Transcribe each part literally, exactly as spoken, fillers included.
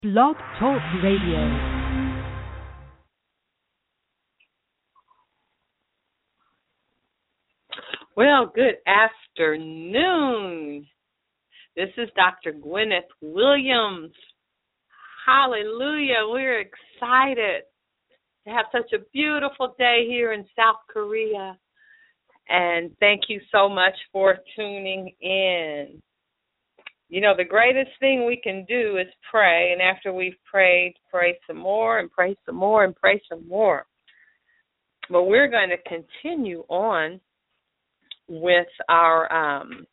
Blog Talk Radio. Well, good afternoon. This is Doctor Gwyneth Williams. Hallelujah. We're excited to have such a beautiful day here in South Korea. And thank you so much for tuning in. You know, the greatest thing we can do is pray. And after we've prayed, pray some more and pray some more and pray some more. But we're going to continue on with our um,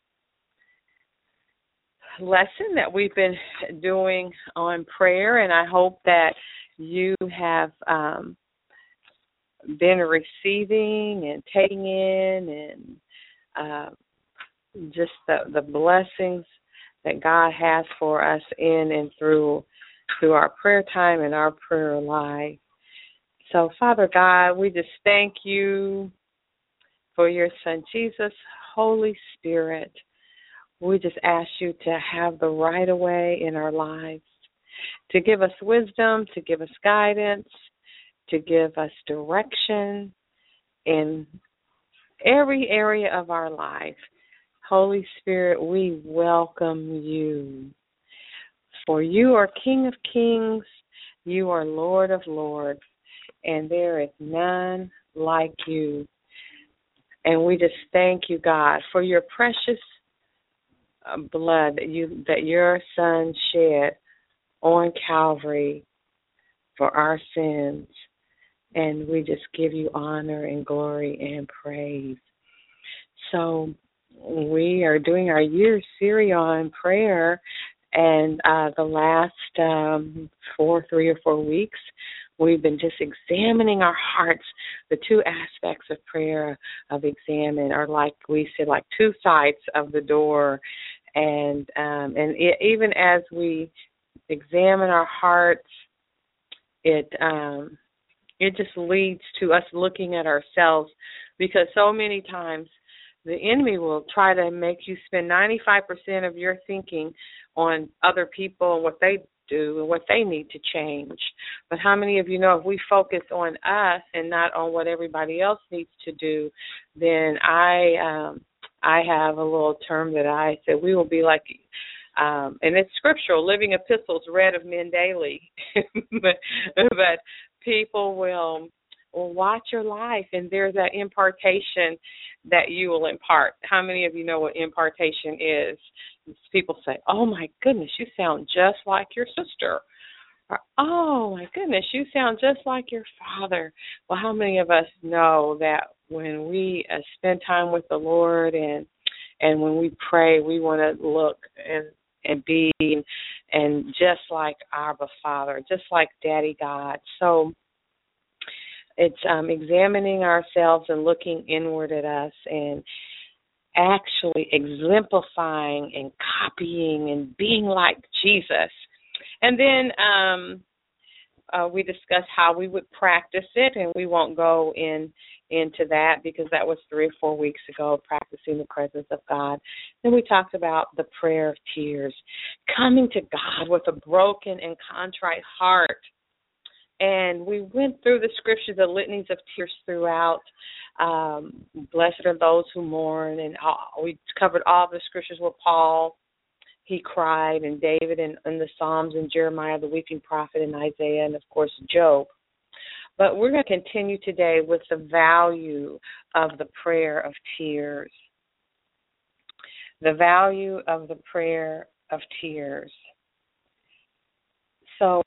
lesson that we've been doing on prayer, and I hope that you have um, been receiving and taking in and uh, just the, the blessings that God has for us in and through through our prayer time and our prayer life. So, Father God, we just thank you for your Son, Jesus, Holy Spirit. We just ask you to have the right of way in our lives, to give us wisdom, to give us guidance, to give us direction in every area of our life. Holy Spirit, we welcome you. For you are King of Kings, you are Lord of Lords, and there is none like you. And we just thank you, God, for your precious blood that you that your Son shed on Calvary for our sins. And we just give you honor and glory and praise. So we are doing our year series on prayer, and uh, the last um, four, three or four weeks, we've been just examining our hearts. The two aspects of prayer of examine are like we said, like two sides of the door. And um, and it, even as we examine our hearts, it um, it just leads to us looking at ourselves, because so many times the enemy will try to make you spend ninety-five percent of your thinking on other people and what they do and what they need to change. But how many of you know if we focus on us and not on what everybody else needs to do, then I um, I have a little term that I said we will be like, um, and it's scriptural, living epistles read of men daily. but, but people will will watch your life, and there's that impartation that you will impart. How many of you know what impartation is? People say, oh, my goodness, you sound just like your sister. Or, oh, my goodness, you sound just like your father. Well, how many of us know that when we uh, spend time with the Lord and and when we pray, we want to look and, and be and just like Abba Father, just like Daddy God. So it's um, examining ourselves and looking inward at us and actually exemplifying and copying and being like Jesus. And then um, uh, we discussed how we would practice it, and we won't go in into that because that was three or four weeks ago, practicing the presence of God. Then we talked about the prayer of tears, coming to God with a broken and contrite heart. And we went through the scriptures, the litanies of tears throughout. Um, blessed are those who mourn. And all, we covered all the scriptures with Paul. He cried, and David, and, and the Psalms, and Jeremiah, the weeping prophet, and Isaiah, and, of course, Job. But we're going to continue today with the value of the prayer of tears. The value of the prayer of tears. So,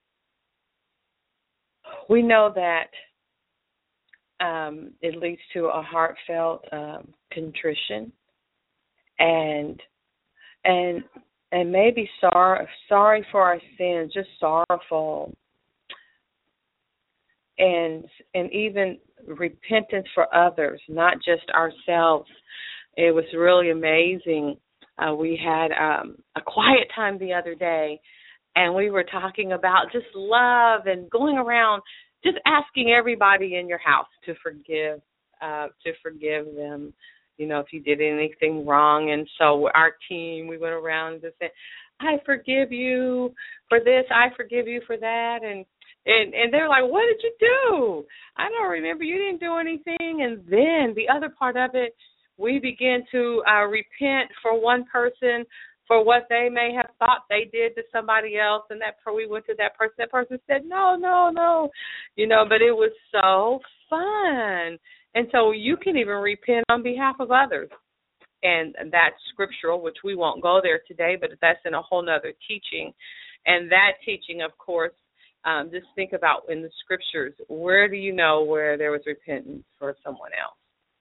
we know that um, it leads to a heartfelt um, contrition, and and and maybe sorry sorry for our sins, just sorrowful, and and even repentance for others, not just ourselves. It was really amazing. Uh, we had um, a quiet time the other day, and we were talking about just love and going around just asking everybody in your house to forgive, uh, to forgive them, you know, if you did anything wrong. And so our team, we went around and just said, I forgive you for this, I forgive you for that, and and and they're like, what did you do? I don't remember. You didn't do anything. And then the other part of it, we begin to uh, repent for one person for what they may have thought they did to somebody else, and that we went to that person. That person said, no, no, no, you know, but it was so fun. And so you can even repent on behalf of others. And that's scriptural, which we won't go there today, but that's in a whole nother teaching. And that teaching, of course, um, just think about in the scriptures, where do you know where there was repentance for someone else?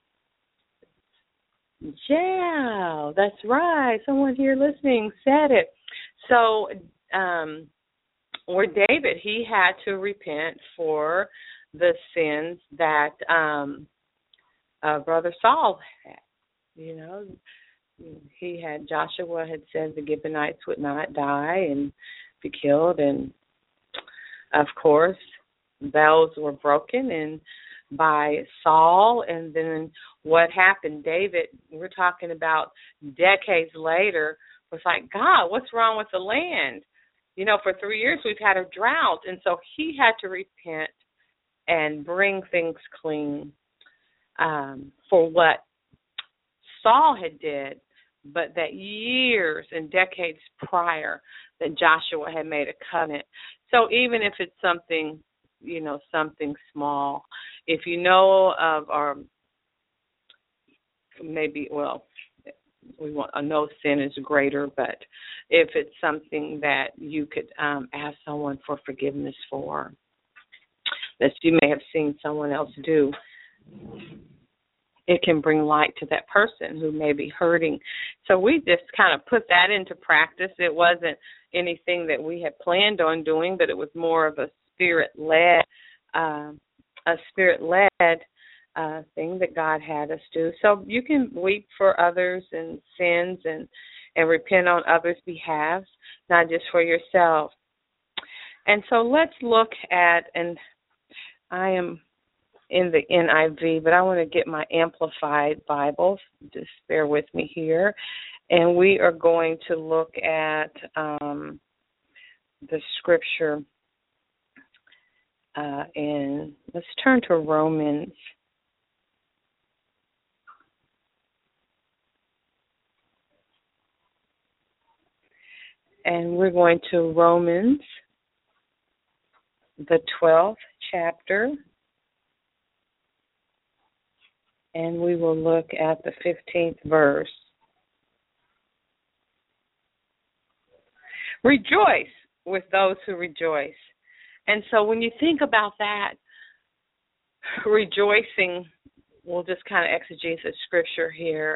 Yeah, that's right. Someone here listening said it. So um, where David, he had to repent for the sins that um, uh, Brother Saul had. You know, he had, Joshua had said the Gibeonites would not die and be killed. And, of course, those were broken and by Saul. And then what happened, David, we're talking about decades later, was like, God, what's wrong with the land? You know, for three years we've had a drought. And so he had to repent and bring things clean um, for what Saul had did, but that years and decades prior that Joshua had made a covenant. So even if it's something, you know, something small, if you know of, or maybe, well, we want, I know sin is greater, but if it's something that you could um, ask someone for forgiveness for, that you may have seen someone else do, it can bring light to that person who may be hurting. So we just kind of put that into practice. It wasn't anything that we had planned on doing, but it was more of a spirit-led, uh, a spirit-led uh, thing that God had us do. So you can weep for others and sins and, and repent on others' behalf, not just for yourself. And so let's look at, and I am in the N I V, but I want to get my Amplified Bible. Just bear with me here. And we are going to look at um, the scripture. Uh, and let's turn to Romans. And we're going to Romans, the twelfth chapter. And we will look at the fifteenth verse. Rejoice with those who rejoice. And so when you think about that, rejoicing, we'll just kind of exegete the scripture here,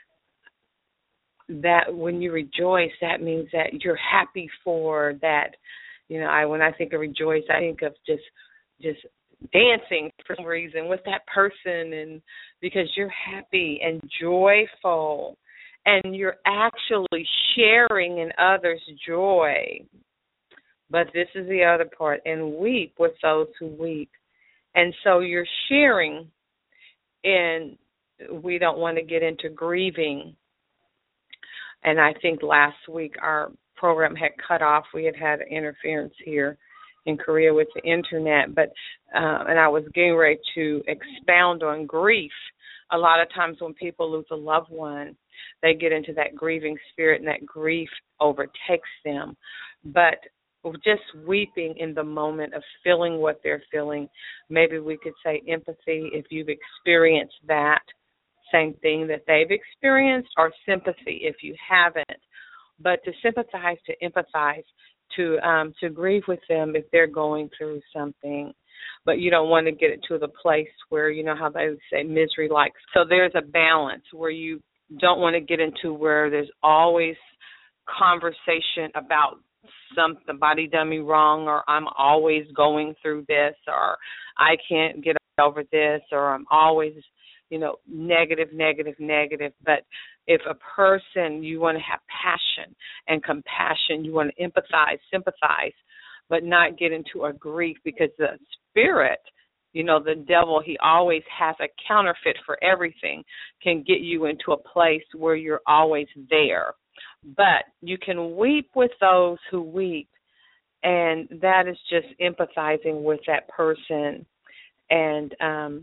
that when you rejoice, that means that you're happy for that. You know, I when I think of rejoice, I think of just just dancing for some reason with that person, and because you're happy and joyful and you're actually sharing in others' joy. But this is the other part, and weep with those who weep. And so you're sharing, and we don't want to get into grieving. And I think last week our program had cut off. We had had interference here in Korea with the internet, but uh, and I was getting ready to expound on grief. A lot of times when people lose a loved one, they get into that grieving spirit, and that grief overtakes them. But just weeping in the moment of feeling what they're feeling, maybe we could say empathy if you've experienced that same thing that they've experienced, or sympathy if you haven't. But to sympathize, to empathize, to um, to grieve with them if they're going through something. But you don't want to get it to the place where, you know how they say, misery likes. So there's a balance where you don't want to get into where there's always conversation about something, somebody done me wrong, or I'm always going through this, or I can't get over this, or I'm always, you know, negative, negative, negative. But if a person, you want to have passion and compassion, you want to empathize, sympathize, but not get into a grief, because the spirit, you know, the devil, he always has a counterfeit for everything, can get you into a place where you're always there. But you can weep with those who weep, and that is just empathizing with that person and um,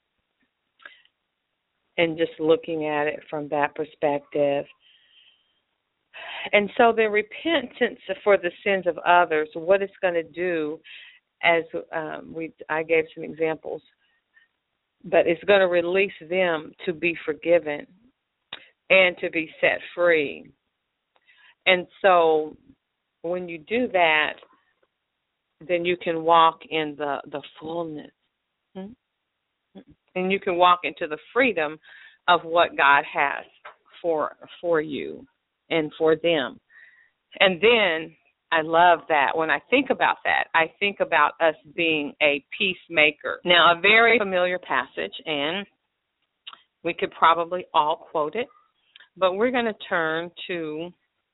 and just looking at it from that perspective. And so the repentance for the sins of others, what it's going to do, as um, we I gave some examples, but it's going to release them to be forgiven and to be set free. And so when you do that, then you can walk in the, the fullness. And you can walk into the freedom of what God has for for you and for them. And then I love that. When I think about that, I think about us being a peacemaker. Now, a very familiar passage, and we could probably all quote it, but we're going to turn to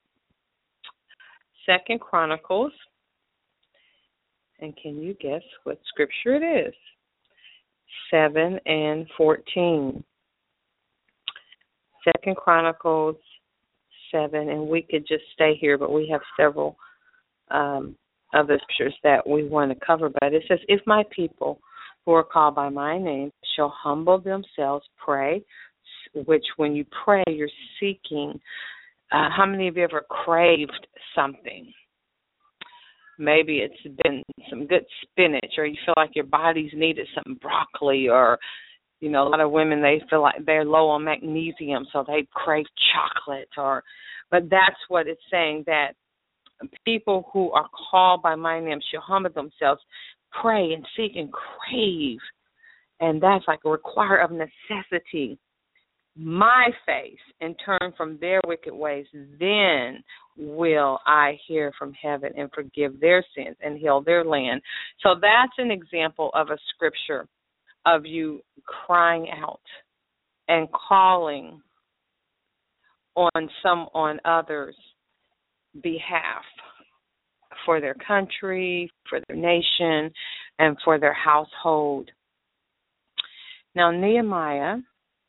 Second Chronicles. And can you guess what scripture it is? seven and fourteen. Second Chronicles seven, and we could just stay here, but we have several um, other scriptures that we want to cover. But it says, if my people who are called by my name shall humble themselves, pray, which when you pray, you're seeking. Uh, how many of you ever craved something? Maybe it's been some good spinach, or you feel like your body's needed some broccoli, or, you know, a lot of women, they feel like they're low on magnesium, so they crave chocolate. Or, but that's what it's saying, that people who are called by my name shall humble themselves, pray and seek and crave. And that's like a require of necessity. My face, and turn from their wicked ways, then will I hear from heaven and forgive their sins and heal their land. So that's an example of a scripture of you crying out and calling on some on others' behalf for their country, for their nation, and for their household. Now, Nehemiah,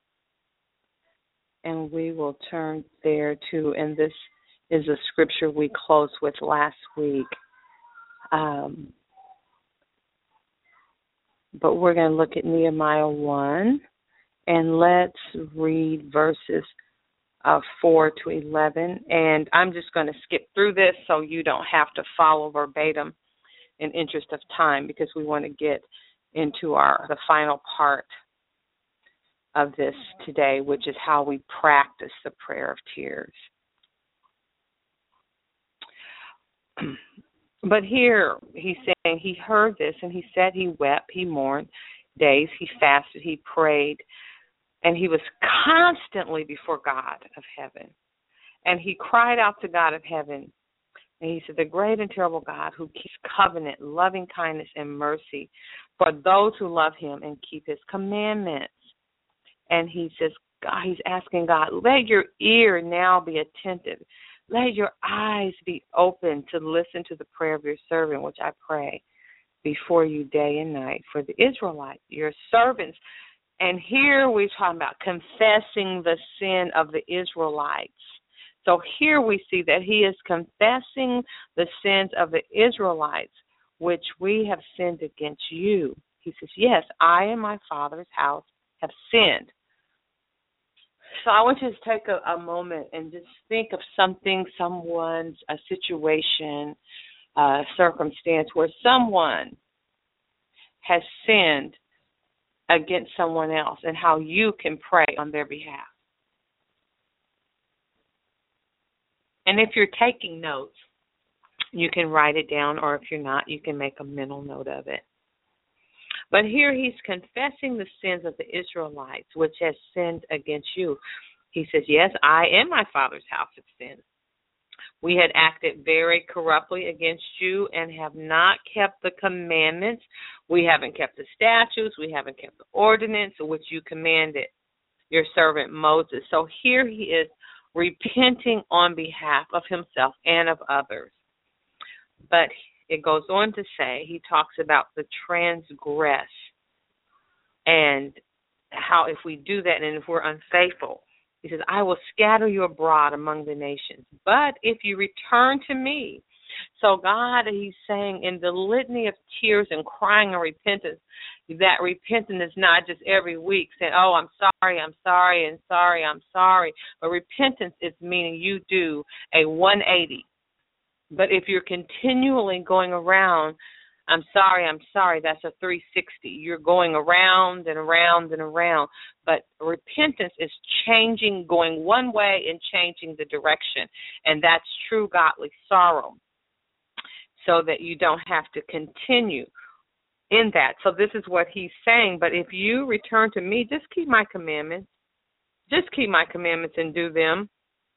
and we will turn there too, and this is a scripture we closed with last week. Um, but we're going to look at Nehemiah one, and let's read verses uh, four to eleven. And I'm just going to skip through this so you don't have to follow verbatim in interest of time, because we want to get into our the final part of this today, which is how we practice the prayer of tears. But here he's saying he heard this, and he said he wept, he mourned days, he fasted, he prayed, and he was constantly before God of heaven. And he cried out to God of heaven, and he said, the great and terrible God who keeps covenant, loving kindness, and mercy for those who love him and keep his commandments. And he says, God, he's asking God, let your ear now be attentive. Let your eyes be open to listen to the prayer of your servant, which I pray before you day and night for the Israelites, your servants. And here we're talking about confessing the sin of the Israelites. So here we see that he is confessing the sins of the Israelites, which we have sinned against you. He says, yes, I and my father's house have sinned. So I want you to take a, a moment and just think of something, someone's, a situation, a circumstance where someone has sinned against someone else, and how you can pray on their behalf. And if you're taking notes, you can write it down, or if you're not, you can make a mental note of it. But here he's confessing the sins of the Israelites, which has sinned against you. He says, yes, I and my father's house have sinned. We had acted very corruptly against you and have not kept the commandments. We haven't kept the statutes. We haven't kept the ordinance which you commanded your servant Moses. So here he is repenting on behalf of himself and of others. But it goes on to say, he talks about the transgress and how if we do that and if we're unfaithful, He says, I will scatter you abroad among the nations. But if you return to me, so God, he's saying in the litany of tears and crying and repentance, that repentance is not just every week saying, oh, I'm sorry, I'm sorry, and sorry, I'm sorry. But repentance is meaning you do a one eighty. But if you're continually going around, I'm sorry, I'm sorry, that's a three sixty. You're going around and around and around. But repentance is changing, going one way and changing the direction. And that's true godly sorrow, so that you don't have to continue in that. So this is what he's saying. But if you return to me, just keep my commandments. Just keep my commandments and do them.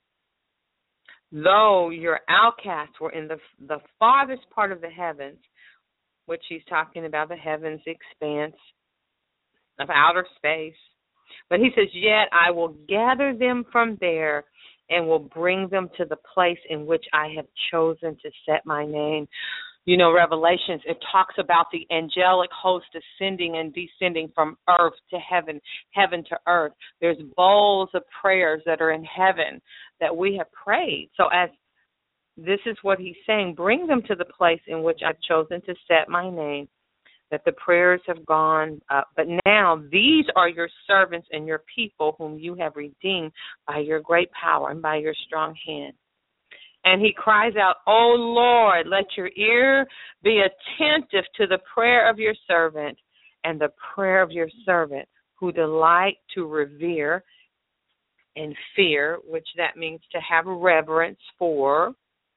Though your outcasts were in the the farthest part of the heavens, which he's talking about, the heavens, the expanse of outer space. But he says, yet I will gather them from there and will bring them to the place in which I have chosen to set my name. You know, Revelations, it talks about the angelic host ascending and descending from earth to heaven, heaven to earth. There's bowls of prayers that are in heaven that we have prayed. So as this is what he's saying, bring them to the place in which I've chosen to set my name, that the prayers have gone up. But now these are your servants and your people whom you have redeemed by your great power and by your strong hand. And he cries out, O Lord, let your ear be attentive to the prayer of your servant and the prayer of your servant who delight to revere and fear, which that means to have reverence for.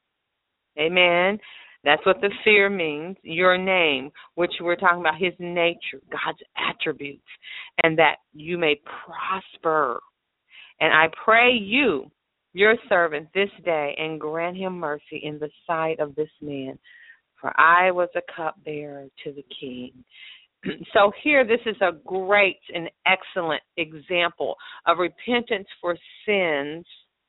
Amen. That's what the fear means, your name, which we're talking about his nature, God's attributes, and that you may prosper. And I pray you, your servant, this day, and grant him mercy in the sight of this man, for I was a cupbearer to the king. So here, this is a great and excellent example of repentance for sins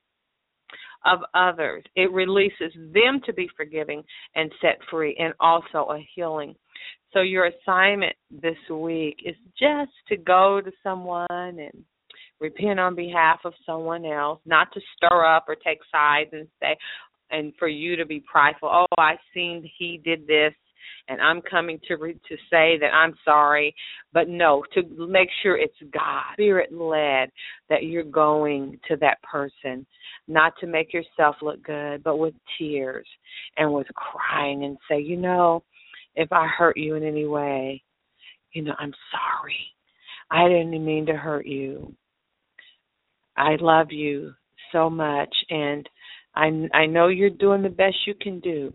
of others. It releases them to be forgiving and set free, and also a healing. So your assignment this week is just to go to someone and repent on behalf of someone else, not to stir up or take sides and say, and for you to be prideful, oh, I seen he did this, and I'm coming to re- to say that I'm sorry. But no, to make sure it's God, Spirit-led, that you're going to that person, not to make yourself look good, but with tears and with crying, and say, you know, if I hurt you in any way, you know, I'm sorry. I didn't mean to hurt you. I love you so much, and I, I know you're doing the best you can do.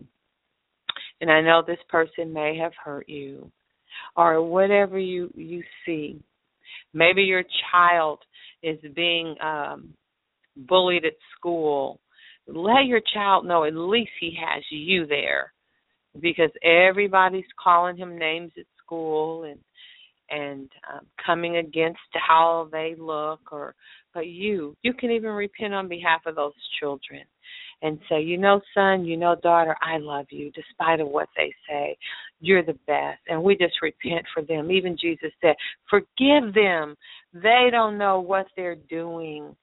And I know this person may have hurt you, or whatever you, you see. Maybe your child is being um, bullied at school. Let your child know at least he has you there, because everybody's calling him names at school and and um, coming against how they look. Or, but you, you can even repent on behalf of those children and say, you know, son, you know, daughter, I love you despite of what they say. You're the best. And we just repent for them. Even Jesus said, forgive them. They don't know what they're doing.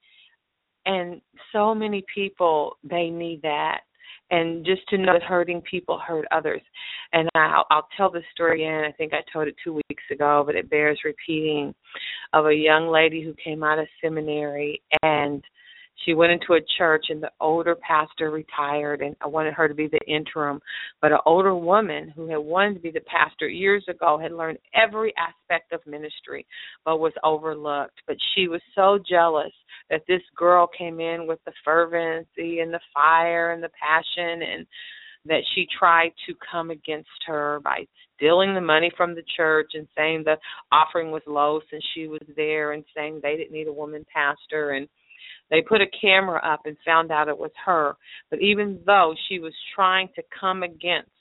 And so many people, they need that. And just to know that hurting people hurt others. And I'll, I'll tell the story again. I think I told it two weeks ago, but it bears repeating, of a young lady who came out of seminary, and she went into a church, and the older pastor retired, and I wanted her to be the interim. But an older woman who had wanted to be the pastor years ago had learned every aspect of ministry, but was overlooked. But she was so jealous that this girl came in with the fervency and the fire and the passion, and that she tried to come against her by stealing the money from the church and saying the offering was low since she was there, and saying they didn't need a woman pastor. And they put a camera up and found out it was her. But even though she was trying to come against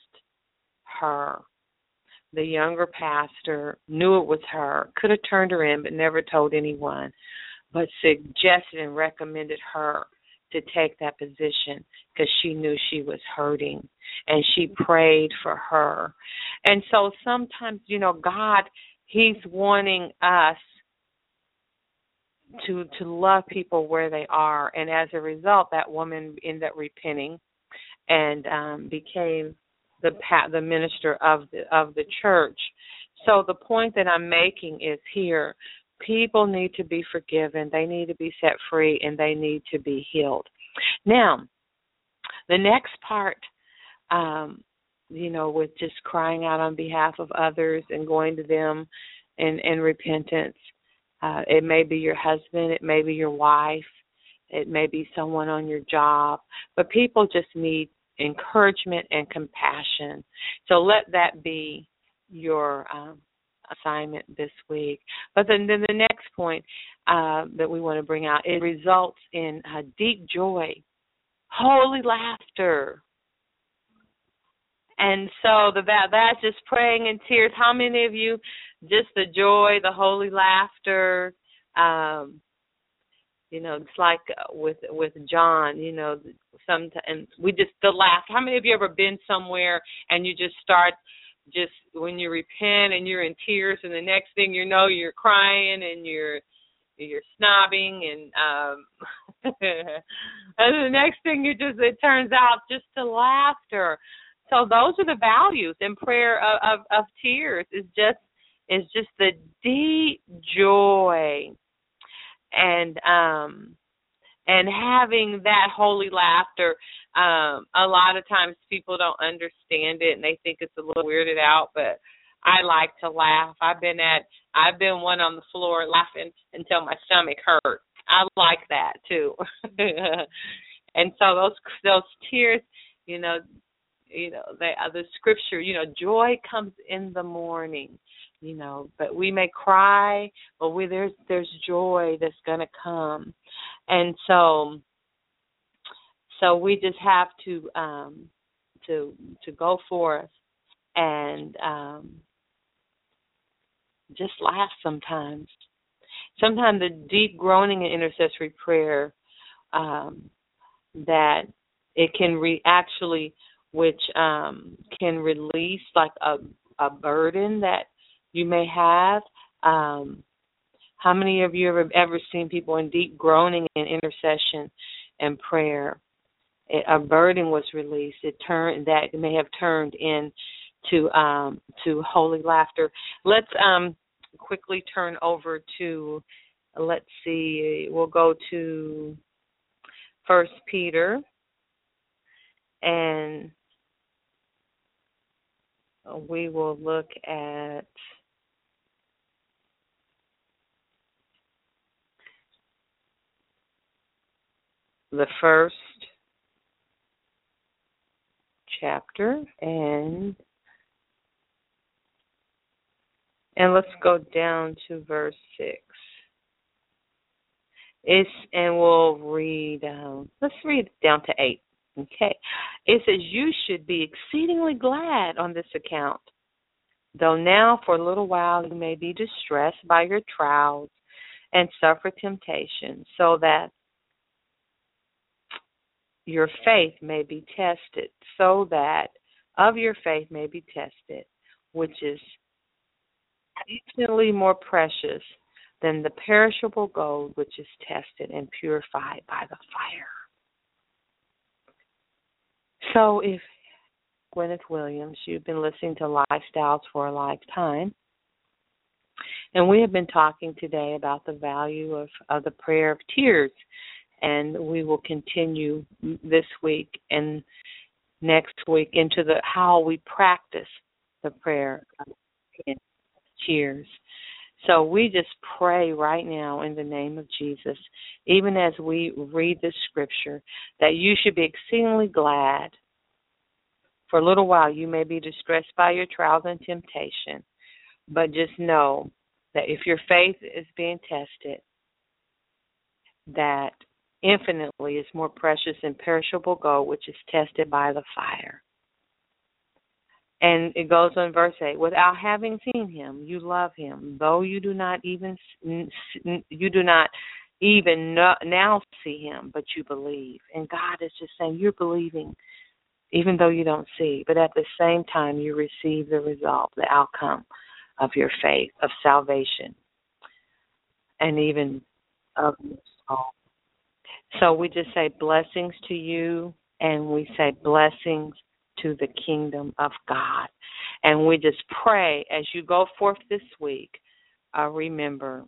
her, the younger pastor knew it was her, could have turned her in but never told anyone, but suggested and recommended her to take that position because she knew she was hurting, and she prayed for her. And so sometimes, you know, God, he's wanting us to to love people where they are. And as a result, that woman ended up repenting and um, became the the minister of the of the church. So the point that I'm making is here, people need to be forgiven, they need to be set free, and they need to be healed. Now, the next part, um, you know, with just crying out on behalf of others and going to them in, in repentance, uh, it may be your husband, it may be your wife, it may be someone on your job, but people just need encouragement and compassion. So let that be your um, assignment this week. But then, then the next point uh, that we want to bring out, it results in uh, deep joy, holy laughter. And so the, that, that's just praying in tears. How many of you, just the joy, the holy laughter, um, you know, it's like with with John, you know, some and we just the laugh. How many of you ever been somewhere and you just start just when you repent and you're in tears, and the next thing you know you're crying and you're you're snobbing and um and the next thing you just it turns out just to laughter. So those are the values in prayer of, of, of tears is just is just the deep joy. And um, and having that holy laughter, um, a lot of times people don't understand it and they think it's a little weirded out. But I like to laugh. I've been at I've been one on the floor laughing until my stomach hurt. I like that too. And so those those tears, you know, you know, they, uh, the scripture, you know, joy comes in the morning. You know, but we may cry, but we, there's there's joy that's going to come, and so so we just have to um, to to go forth and um, just laugh sometimes. Sometimes the deep groaning in intercessory prayer um, that it can re- actually, which um, can release like a a burden that you may have. Um, how many of you have ever, ever seen people in deep groaning and intercession and prayer? It, a burden was released. It turned that may have turned into um, to holy laughter. Let's um, quickly turn over to. Let's see. We'll go to First Peter, and we will look at. The first chapter, and and let's go down to verse six. It's and we'll read. Um, let's read down to eight. Okay, it says, "You should be exceedingly glad on this account, though now for a little while you may be distressed by your trials and suffer temptation, so that your faith may be tested, so that of your faith may be tested, which is infinitely more precious than the perishable gold, which is tested and purified by the fire." So if, Gwyneth Williams, you've been listening to Lifestyles for a Lifetime, and we have been talking today about the value of, of the prayer of tears. And we will continue this week and next week into the how we practice the prayer of tears. So we just pray right now in the name of Jesus, even as we read the scripture, that you should be exceedingly glad. For a little while you may be distressed by your trials and temptation, but just know that if your faith is being tested, that infinitely is more precious than perishable gold, which is tested by the fire. And it goes on verse eight, without having seen him, you love him, though you do not even you do not even know, now see him, but you believe. And God is just saying you're believing, even though you don't see. But at the same time, you receive the result, the outcome of your faith, of salvation, and even of your soul. So we just say blessings to you, and we say blessings to the kingdom of God. And we just pray as you go forth this week, uh, remember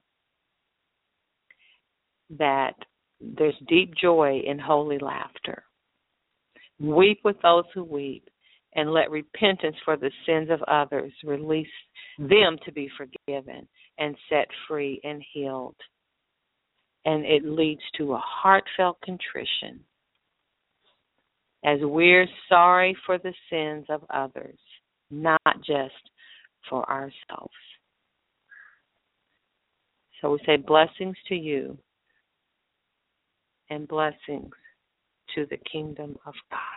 that there's deep joy in holy laughter. Weep with those who weep, and let repentance for the sins of others release them to be forgiven and set free and healed. And it leads to a heartfelt contrition as we're sorry for the sins of others, not just for ourselves. So we say blessings to you and blessings to the kingdom of God.